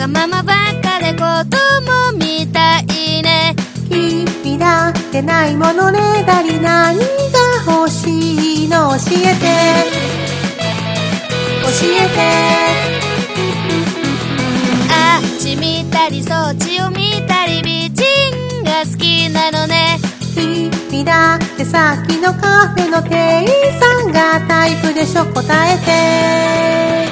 がままばっかで子供みたいね。 君だってないものねだり何が欲しいの教えて教えて。 あっち見たりそっちを見たり美人が好きなのね。 君だってさっきのカフェの店員さんがタイプでしょ答えて。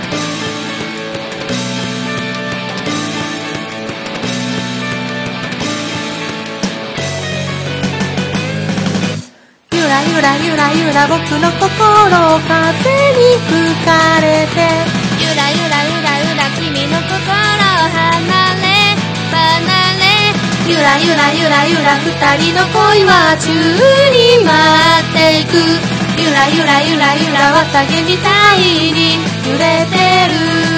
ゆらゆらゆらゆら僕の心を風に吹かれて。 ゆらゆらゆらゆら君の心離れ離れ。ゆらゆらゆらゆら二人の恋は宙に舞っていく。ゆらゆらゆらゆら綿毛みたいに揺れてる。